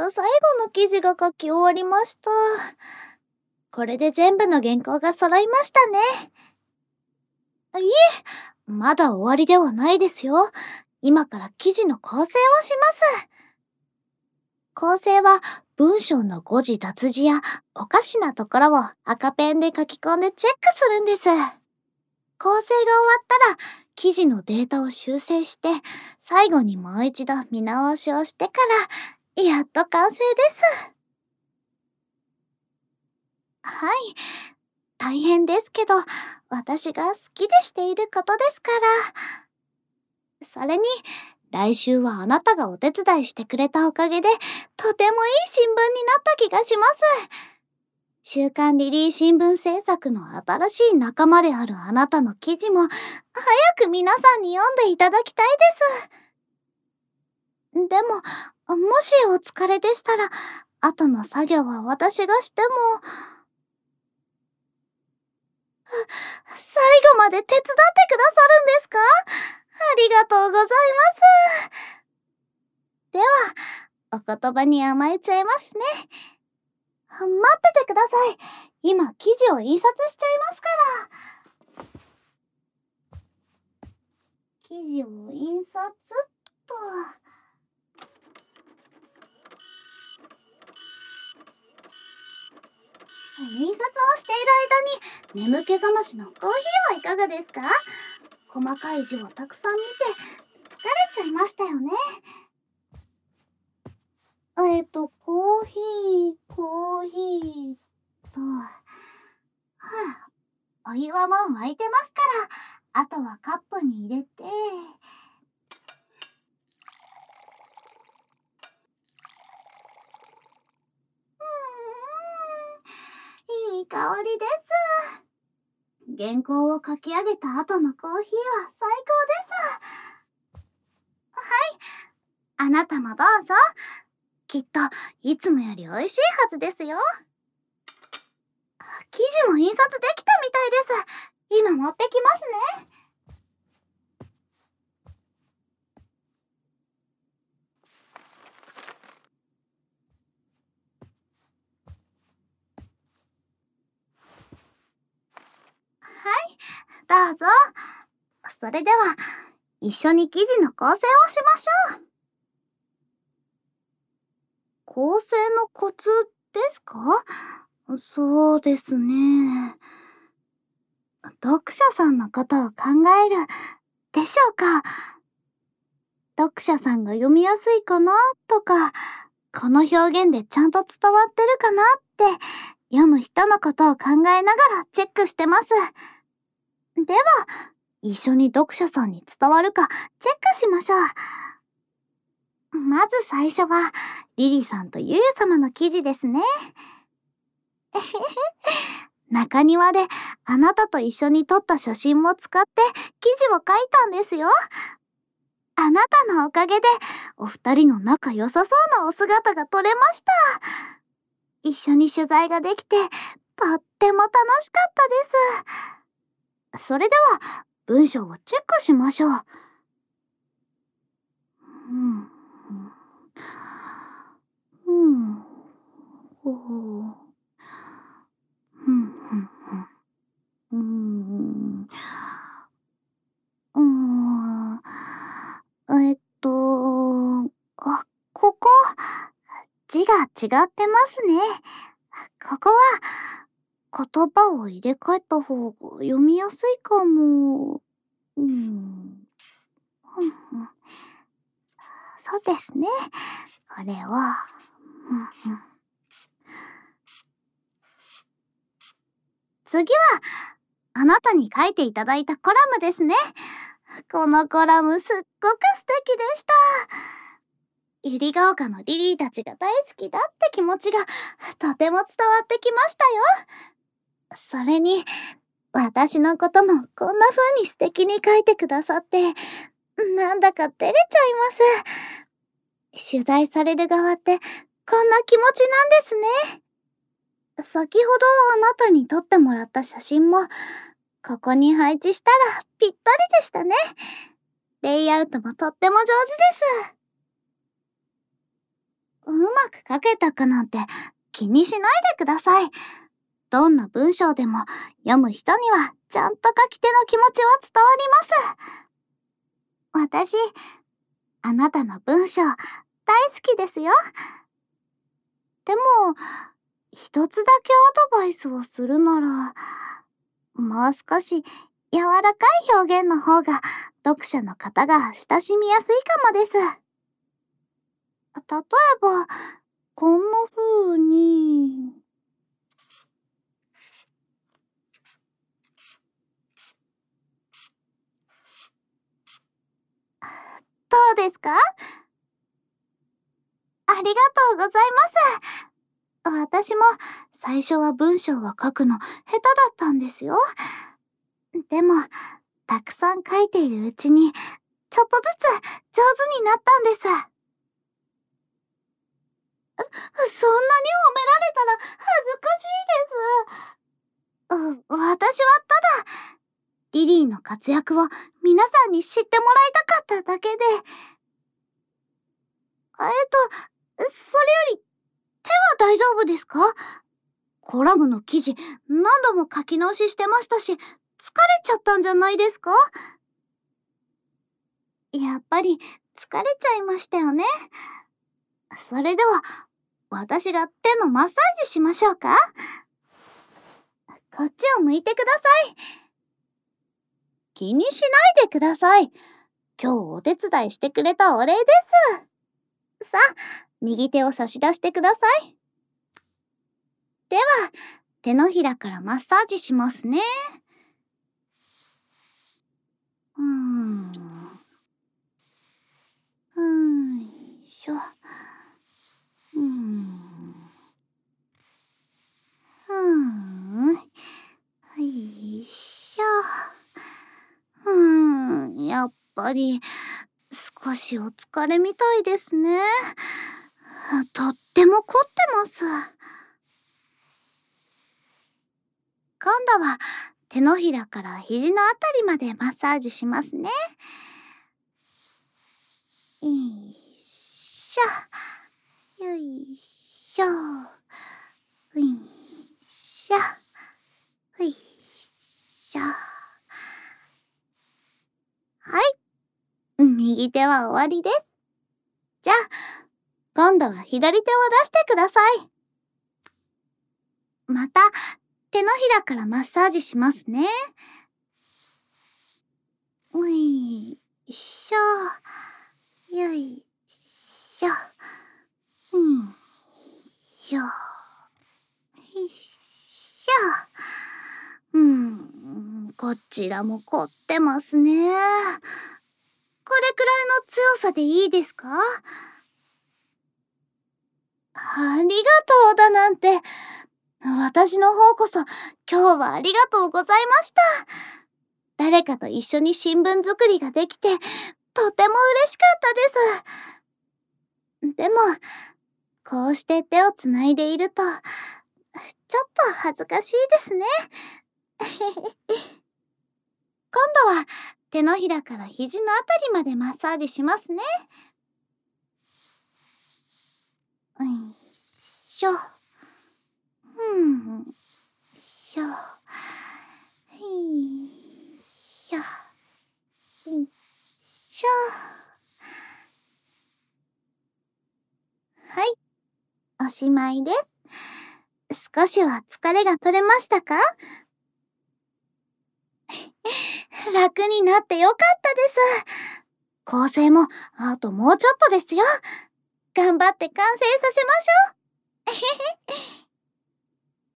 最後の記事が書き終わりました。これで全部の原稿が揃いましたね。いえ、まだ終わりではないですよ。今から記事の構成をします。構成は文章の誤字脱字やおかしなところを赤ペンで書き込んでチェックするんです。構成が終わったら記事のデータを修正して最後にもう一度見直しをしてからやっと完成です。はい。大変ですけど、私が好きでしていることですから。それに、来週はあなたがお手伝いしてくれたおかげで、とてもいい新聞になった気がします。週刊リリー新聞制作の新しい仲間であるあなたの記事も、早く皆さんに読んでいただきたいです。でも、もしお疲れでしたら、後の作業は私がしても、最後まで手伝ってくださるんですか？ありがとうございます。では、お言葉に甘えちゃいますね。待っててください。今、記事を印刷しちゃいますから。記事を印刷っと。印刷をしている間に眠気覚ましのコーヒーはいかがですか？細かい字をたくさん見て疲れちゃいましたよね。コーヒーと、お湯はもう沸いてますから、あとはカップに入れて、いい香りです。原稿を書き上げた後のコーヒーは最高です。はい、あなたもどうぞ。きっといつもより美味しいはずですよ。記事も印刷できたみたいです。今持ってきますね。はい、どうぞ。それでは、一緒に記事の構成をしましょう。構成のコツですか？そうですね。読者さんのことを考えるでしょうか？読者さんが読みやすいかなとか、この表現でちゃんと伝わってるかなって読む人のことを考えながらチェックしてます。では、一緒に読者さんに伝わるかチェックしましょう。まず最初は、リリさんとゆゆ様の記事ですね。中庭であなたと一緒に撮った写真も使って記事を書いたんですよ。あなたのおかげでお二人の仲良さそうなお姿が撮れました。一緒に取材ができてとっても楽しかったです。それでは文章をチェックしましょう。ほう。うーん。うーん。ここ、字が違ってますね。ここは、言葉を入れ替えた方が読みやすいかも。ふんふん。そうですね。これは、次は、あなたに書いていただいたコラムですね。このコラムすっごく素敵でした。百合ヶ丘のリリーたちが大好きだって気持ちがとても伝わってきましたよ。それに、私のこともこんな風に素敵に書いてくださって、なんだか照れちゃいます。取材される側ってこんな気持ちなんですね。先ほどあなたに撮ってもらった写真も、ここに配置したらぴったりでしたね。レイアウトもとっても上手です。 うまく書けたかなんて気にしないでください。どんな文章でも読む人にはちゃんと書き手の気持ちは伝わります。私、あなたの文章大好きですよ。でも、一つだけアドバイスをするなら、もう少し柔らかい表現の方が読者の方が親しみやすいかもです。例えば、こんな風に。どうですか？ありがとうございます。私も最初は文章を書くの下手だったんですよ。でも、たくさん書いているうちに、ちょっとずつ上手になったんです。そんなに褒められたら恥ずかしいです。私はただ、リリーの活躍を皆さんに知ってもらいたかっただけで。それより、手は大丈夫ですか？コラムの記事、何度も書き直ししてましたし、疲れちゃったんじゃないですか？やっぱり疲れちゃいましたよね。それでは、私が手のマッサージしましょうか？こっちを向いてください。気にしないでください。今日お手伝いしてくれたお礼です。さあ、右手を差し出してください。では、手のひらからマッサージしますね。しょ。はいしょ。やっぱり、少しお疲れみたいですね。とっても凝ってます。今度は手のひらから肘のあたりまでマッサージしますね。よいしょ。よいしょ。よいしょ。よいしょ。はい。右手は終わりです。じゃあ、今度は左手を出してください。また、手のひらからマッサージしますね。よいしょ。よいしょ。しょ。よいしょ。こちらも凝ってますね。これくらいの強さでいいですか？ありがとうだなんて。私の方こそ今日はありがとうございました。誰かと一緒に新聞作りができて、とても嬉しかったです。でも、こうして手をつないでいると、ちょっと恥ずかしいですね。今度は手のひらから肘のあたりまでマッサージしますね。よいしょ。しょ。よいしょ。よいしょ。はい、おしまいです。少しは疲れが取れましたか？楽になってよかったです。構成もあともうちょっとですよ。頑張って完成させましょう。